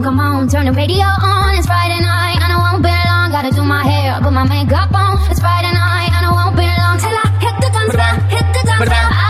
come on, turn the radio on. It's Friday night, and I won't be long. Gotta do my hair, put my makeup on. It's Friday night, and I won't be long till I hit the guns down, hit the guns down.